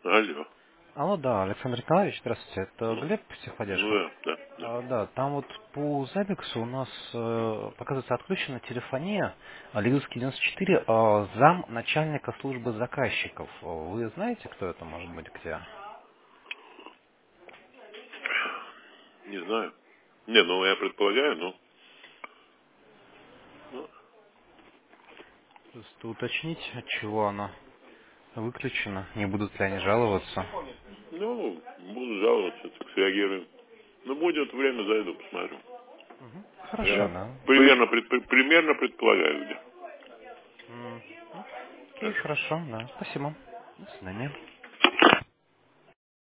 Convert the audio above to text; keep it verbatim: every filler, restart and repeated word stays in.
Алло. Алло, да, Александр Николаевич, здравствуйте. Это Ну, Глеб, ну психподдержка. да, да, да. А, да, там вот по Забиксу у нас, э, показывается, отключена телефония, а, Лидовский девяносто четыре, а, зам начальника службы заказчиков. Вы знаете, кто это может быть, где? Не знаю. Не, ну я предполагаю, ну, ну, Просто уточнить, от чего она выключена, не будут ли они жаловаться. ну, буду жаловаться, так среагируем. Ну, будет время, зайду, посмотрю. Мгм. Хорошо, Я да. примерно, пред- примерно предполагаю, где. М, Окей, Хорошо. хорошо, да. Спасибо. До свидания.